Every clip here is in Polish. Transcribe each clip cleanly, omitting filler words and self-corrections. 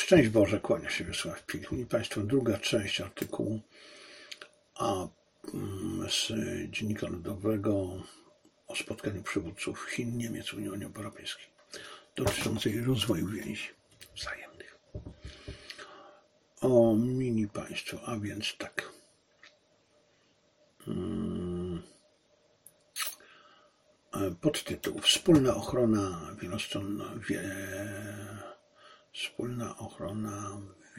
Szczęść Boże, kłania się Wiesław Pilch. I Państwo, druga część artykułu z Dziennika Ludowego o spotkaniu przywódców Chin, Niemiec, Unii Europejskiej dotyczącej rozwoju więzi wzajemnych. O mini Państwo, a więc tak. Podtytuł: Wspólna ochrona wielostronna, wspólna ochrona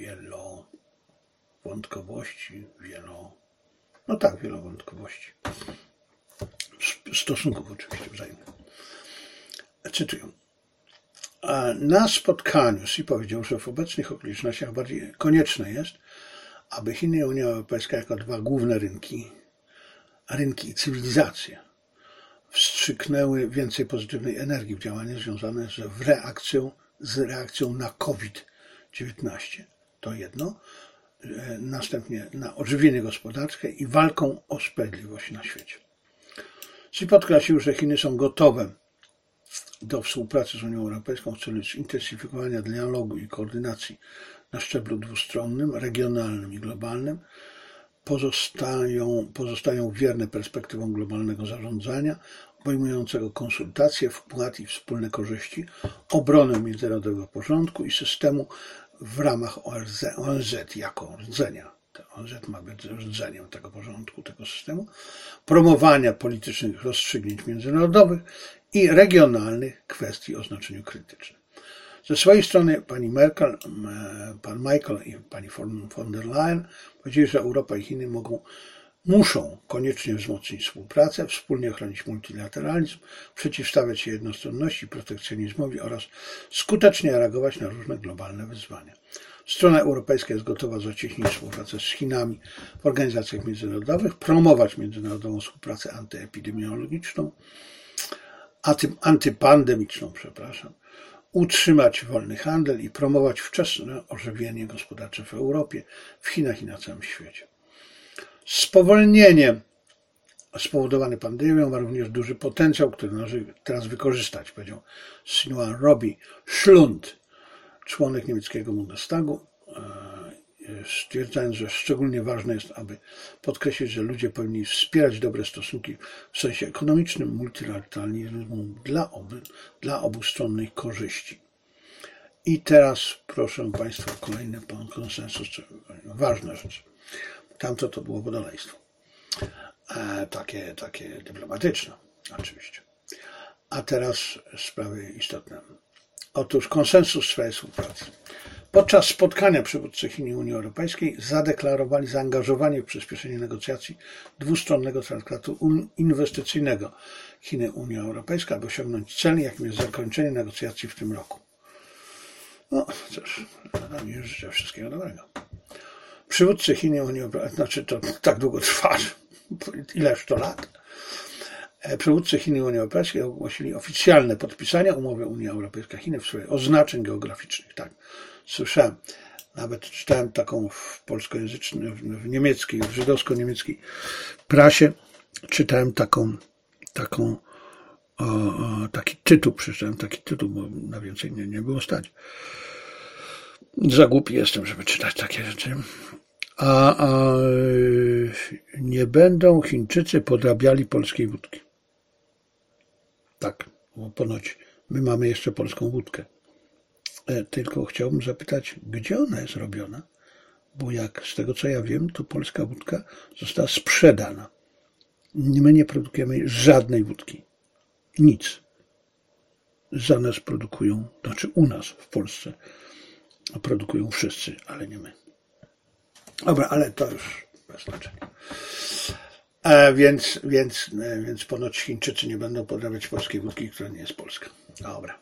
wielowątkowości, wielowątkowości, stosunków oczywiście wzajemnych. Cytuję. Na spotkaniu Xi powiedział, że w obecnych okolicznościach bardziej konieczne jest, aby Chiny i Unia Europejska jako dwa główne rynki i cywilizacje wstrzyknęły więcej pozytywnej energii w działania związane z reakcją na COVID-19. To jedno. Następnie na ożywienie gospodarcze i walką o sprawiedliwość na świecie. Xi podkreślił, że Chiny są gotowe do współpracy z Unią Europejską w celu zintensyfikowania dialogu i koordynacji na szczeblu dwustronnym, regionalnym i globalnym. Pozostają wierne perspektywom globalnego zarządzania, obejmującego konsultacje, wkład i wspólne korzyści, obronę międzynarodowego porządku i systemu w ramach ONZ jako rdzenia. ONZ ma być rdzeniem tego porządku, tego systemu, promowania politycznych rozstrzygnięć międzynarodowych i regionalnych kwestii o znaczeniu krytycznym. Ze swojej strony pani Merkel, pan Michael i pani von der Leyen powiedzieli, że Europa i Chiny muszą koniecznie wzmocnić współpracę, wspólnie chronić multilateralizm, przeciwstawiać się jednostronności i protekcjonizmowi oraz skutecznie reagować na różne globalne wyzwania. Strona europejska jest gotowa zacieśnić współpracę z Chinami w organizacjach międzynarodowych, promować międzynarodową współpracę antypandemiczną, utrzymać wolny handel i promować wczesne ożywienie gospodarcze w Europie, w Chinach i na całym świecie. Spowolnienie spowodowane pandemią ma również duży potencjał, który należy teraz wykorzystać, powiedział Sinuan Robi Schlund, członek niemieckiego Bundestagu, stwierdzając, że szczególnie ważne jest, aby podkreślić, że ludzie powinni wspierać dobre stosunki w sensie ekonomicznym, multilateralizmu dla obustronnej korzyści. I teraz proszę Państwa, kolejny konsensus, ważna rzecz. Tamto to było wodoleństwo. Takie dyplomatyczne oczywiście. A teraz sprawy istotne. Otóż konsensus w sprawie współpracy. Podczas spotkania przywódcy Chin i Unii Europejskiej zadeklarowali zaangażowanie w przyspieszenie negocjacji dwustronnego traktatu inwestycyjnego Chiny-Unia Europejska, aby osiągnąć cel, jakim jest zakończenie negocjacji w tym roku. No cóż, nam już życzę wszystkiego dobrego. Przywódcy Chin i Unii Europejskiej, to tak długo trwa, ileż to lat. Przywódcy Chin i Unii Europejskiej ogłosili oficjalne podpisanie umowy Unia Europejska-Chiny w sprawie oznaczeń geograficznych. Tak, słyszałem, nawet czytałem taką w polskojęzycznej, w niemieckiej, w żydowsko-niemieckiej prasie, czytałem taki tytuł, przeczytałem taki tytuł, bo na więcej nie było stać. Za głupi jestem, żeby czytać takie rzeczy. A nie będą Chińczycy podrabiali polskiej wódki. Tak, bo ponoć my mamy jeszcze polską wódkę. Tylko chciałbym zapytać, gdzie ona jest robiona? Bo jak z tego co ja wiem, to polska wódka została sprzedana. My nie produkujemy żadnej wódki. Nic. Za nas produkują, znaczy u nas w Polsce produkują wszyscy, ale nie my. Dobra, ale to już bez znaczenia. Więc ponoć Chińczycy nie będą podrabiać polskiej wódki, która nie jest polska. Dobra.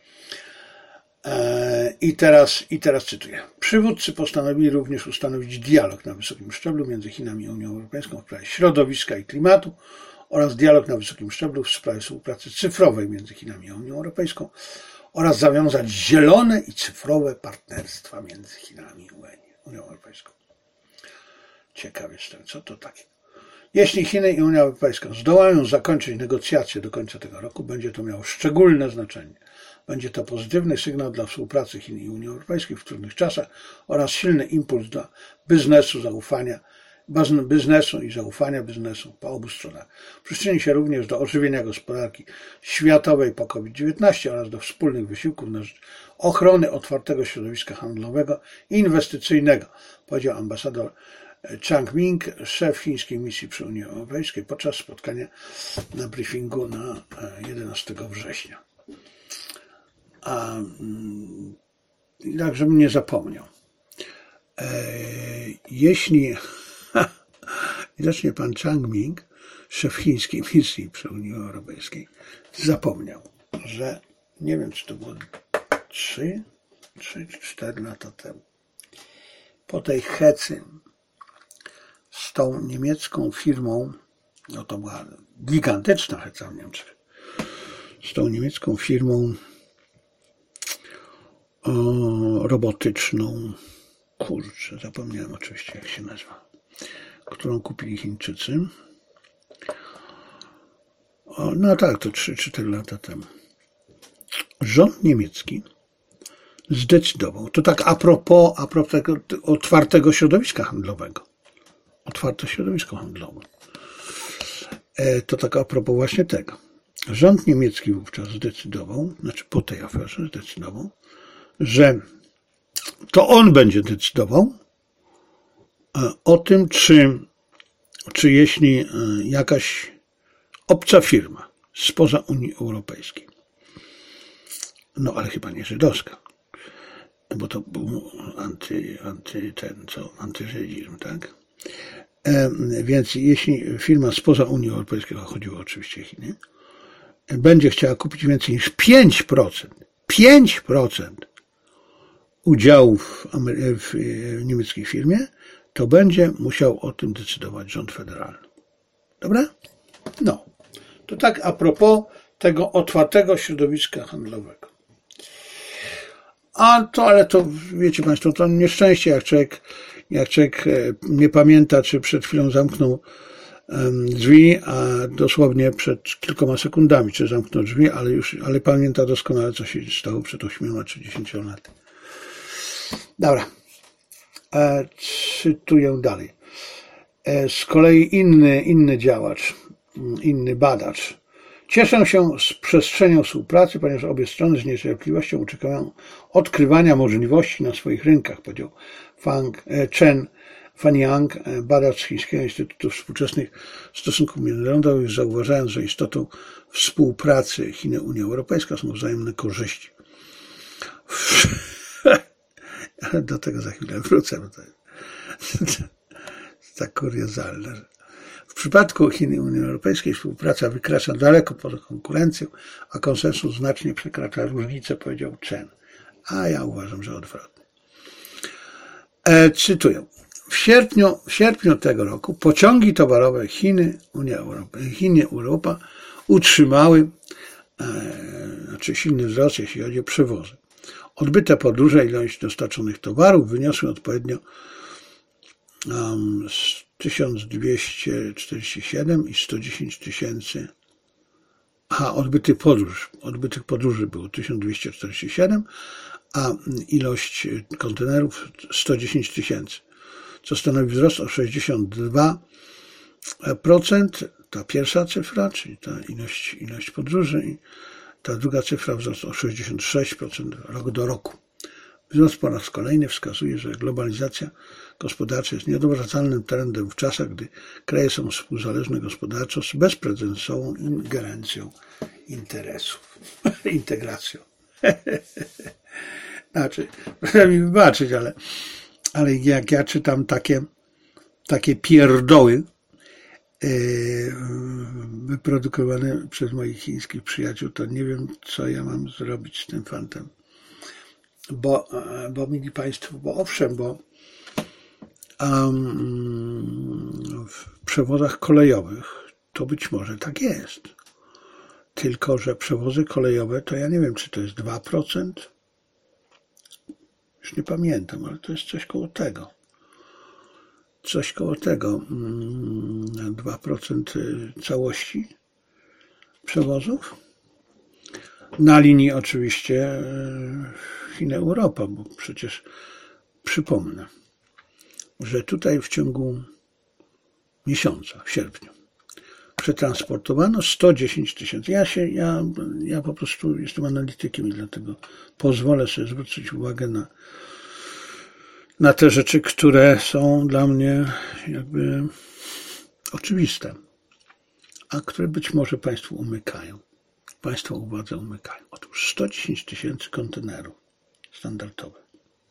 I teraz cytuję. Przywódcy postanowili również ustanowić dialog na wysokim szczeblu między Chinami i Unią Europejską w sprawie środowiska i klimatu oraz dialog na wysokim szczeblu w sprawie współpracy cyfrowej między Chinami a Unią Europejską oraz zawiązać zielone i cyfrowe partnerstwa między Chinami i Unią Europejską. Ciekaw jestem, co to takie. Jeśli Chiny i Unia Europejska zdołają zakończyć negocjacje do końca tego roku, będzie to miało szczególne znaczenie Będzie to pozytywny sygnał dla współpracy Chin i Unii Europejskiej w trudnych czasach oraz silny impuls dla biznesu i zaufania biznesu po obu stronach. Przyczyni się również do ożywienia gospodarki światowej po COVID-19 oraz do wspólnych wysiłków na rzecz ochrony otwartego środowiska handlowego i inwestycyjnego, powiedział ambasador Chang Ming, szef chińskiej misji przy Unii Europejskiej podczas spotkania na briefingu na 11 września. Tak, żebym nie zapomniał. Jeśli widocznie pan Chang Ming, szef chińskiej misji przy Unii Europejskiej, zapomniał, że nie wiem, czy to było 3 czy 4 lata temu, po tej hecy z tą niemiecką firmą, no to była gigantyczna heca w Niemczech, z tą niemiecką firmą robotyczną, kurczę, zapomniałem oczywiście jak się nazywa, którą kupili Chińczycy. No tak, to 3-4 lata temu. Rząd niemiecki zdecydował, to tak a propos tego otwartego środowiska handlowego. Otwarte środowisko handlowe. To tak a propos właśnie tego. Rząd niemiecki wówczas zdecydował, znaczy po tej aferze zdecydował, że to on będzie decydował o tym, czy jeśli jakaś obca firma spoza Unii Europejskiej, no ale chyba nie żydowska, bo to był antyżydizm, tak? Więc jeśli firma spoza Unii Europejskiej, chodziło oczywiście o Chiny, będzie chciała kupić więcej niż 5% udziałów w niemieckiej firmie, to będzie musiał o tym decydować rząd federalny. Dobra? No. To tak a propos tego otwartego środowiska handlowego. Ale to wiecie Państwo, to nieszczęście, jak człowiek nie pamięta, czy przed chwilą zamknął drzwi, a dosłownie przed kilkoma sekundami, czy zamknął drzwi, ale pamięta doskonale, co się stało przed 8 czy 10 laty. Dobra. Cytuję dalej. Z kolei inny działacz, inny badacz. Cieszę się z przestrzenią współpracy, ponieważ obie strony z niecierpliwością oczekują odkrywania możliwości na swoich rynkach, powiedział Chen Fanyang, badacz z Chińskiego Instytutu Współczesnych Stosunków Międzynarodowych, zauważając, że istotą współpracy Chin i Unia Europejska są wzajemne korzyści. Do tego za chwilę wrócę, bo to jest tak kuriozalne. W przypadku Chin i Unii Europejskiej współpraca wykracza daleko poza konkurencją, a konsensus znacznie przekracza różnice, powiedział Chen. A ja uważam, że odwrotnie. Cytuję. W sierpniu tego roku pociągi towarowe Chiny, Europa utrzymały silny wzrost, jeśli chodzi o przewozy. Odbyte podróże, ilość dostarczonych towarów wyniosły odpowiednio 1247 i 110 tysięcy. Odbytych podróży było 1247, a ilość kontenerów 110 tysięcy, co stanowi wzrost o 62%. Ta pierwsza cyfra, czyli ta ilość podróży, i ta druga cyfra wzrost o 66% rok do roku. Wzrost po raz kolejny wskazuje, że globalizacja gospodarcza jest nieodwracalnym trendem w czasach, gdy kraje są współzależne gospodarczo z bezprecedensową ingerencją interesów. Integracją. Znaczy, proszę mi wybaczyć, ale jak ja czytam takie pierdoły wyprodukowane przez moich chińskich przyjaciół, to nie wiem, co ja mam zrobić z tym fantem. Bo mili Państwo, w przewozach kolejowych to być może tak jest. Tylko że przewozy kolejowe to ja nie wiem, czy to jest 2%. Już nie pamiętam, ale to jest coś koło tego. 2% całości przewozów. Na linii oczywiście Chiny-Europa, bo przecież przypomnę, że tutaj w ciągu miesiąca, w sierpniu, przetransportowano 110 tysięcy. Ja po prostu jestem analitykiem i dlatego pozwolę sobie zwrócić uwagę na te rzeczy, które są dla mnie jakby oczywiste, a które być może Państwu umykają. Państwo uwadze umykają. Otóż 110 tysięcy kontenerów standardowych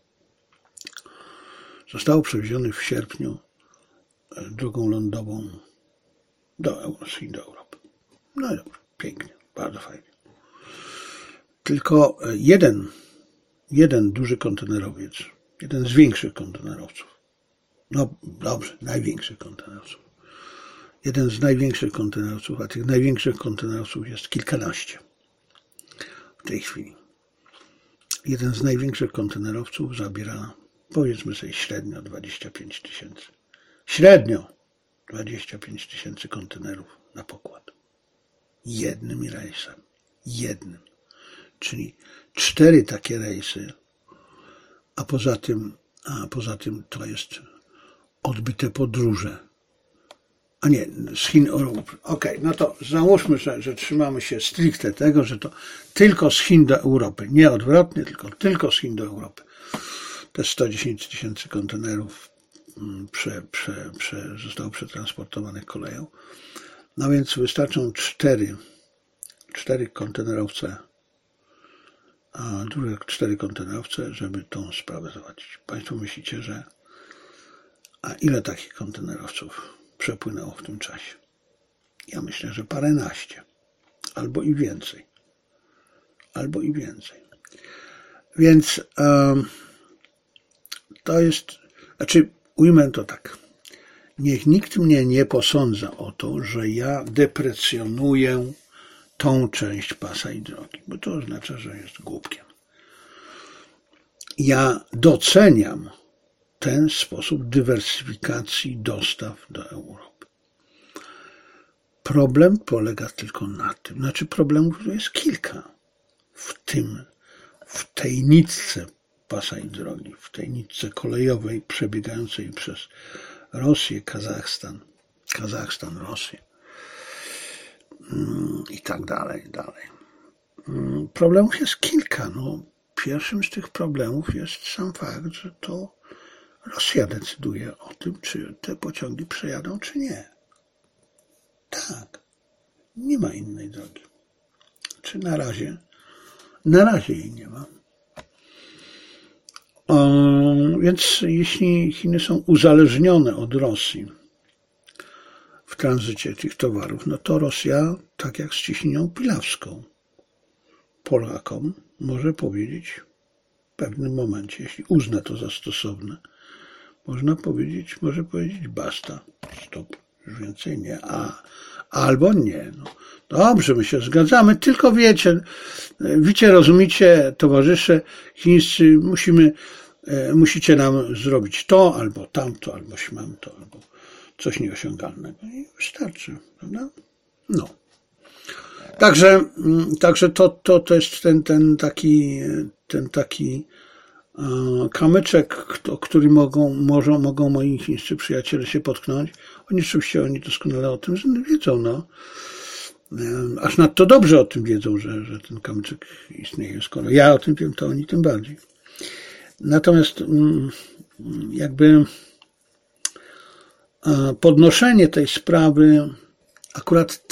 zostało przewiezionych w sierpniu drogą lądową do Europy. No i dobrze, pięknie, bardzo fajnie. Tylko jeden duży kontenerowiec, jeden z większych kontenerowców, no dobrze, największych kontenerowców, jeden z największych kontenerowców, a tych największych kontenerowców jest kilkanaście w tej chwili. Jeden z największych kontenerowców zabiera, powiedzmy sobie, średnio 25 tysięcy. Średnio 25 tysięcy kontenerów na pokład. Jednym rejsem. Jednym. Czyli 4 takie rejsy, a poza tym to jest odbite podróże. A nie, z Chin do Europy. Okej, no to załóżmy, że trzymamy się stricte tego, że to tylko z Chin do Europy. Nie odwrotnie, tylko z Chin do Europy. Te 110 tysięcy kontenerów zostało przetransportowane koleją. No więc wystarczą 4 kontenerowce, a drugie 4 kontenerowce, żeby tą sprawę załatwić. Państwo myślicie, że a ile takich kontenerowców przepłynęło w tym czasie? Ja myślę, że paręnaście. Albo i więcej. Więc to jest, ujmę to tak. Niech nikt mnie nie posądza o to, że ja deprecjonuję tą część pasa i drogi, bo to oznacza, że jest głupkiem. Ja doceniam ten sposób dywersyfikacji dostaw do Europy. Problem polega tylko na tym, problemów jest kilka w tej nitce pasa i drogi, w tej nitce kolejowej przebiegającej przez Rosję, Kazachstan, Rosję i tak dalej. Problemów jest kilka. Pierwszym z tych problemów jest sam fakt, że to Rosja decyduje o tym, czy te pociągi przejadą, czy nie. Tak. Nie ma innej drogi. Czy na razie jej nie ma. Więc jeśli Chiny są uzależnione od Rosji w tranzycie tych towarów, no to Rosja, tak jak z ciśnienią pilawską, Polakom może powiedzieć w pewnym momencie, jeśli uzna to za stosowne, może powiedzieć basta, stop, już więcej nie, albo nie. No, dobrze, my się zgadzamy, tylko wiecie, rozumiecie, towarzysze chińscy, musicie nam zrobić to, albo tamto, albo śmamto, albo coś nieosiągalnego i wystarczy, prawda? No. Także to jest ten taki kamyczek, o który mogą moi chińscy przyjaciele się potknąć. Oni doskonale o tym wiedzą, no. Aż nadto dobrze o tym wiedzą, że ten kamyczek istnieje. Skoro ja o tym wiem, to oni tym bardziej. Natomiast jakby podnoszenie tej sprawy, akurat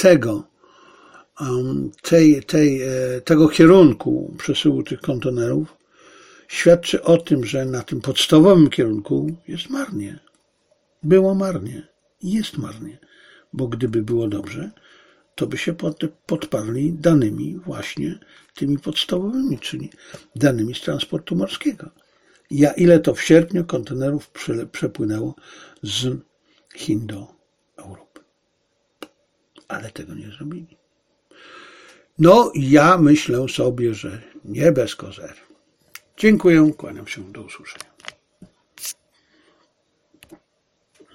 tego kierunku przesyłu tych kontenerów świadczy o tym, że na tym podstawowym kierunku jest marnie. Było marnie i jest marnie, bo gdyby było dobrze, to by się podparli danymi właśnie tymi podstawowymi, czyli danymi z transportu morskiego. Ile to w sierpniu kontenerów przepłynęło z Chin do Europy. Ale tego nie zrobili. No, ja myślę sobie, że nie bez kozery. Dziękuję, kłaniam się, do usłyszenia.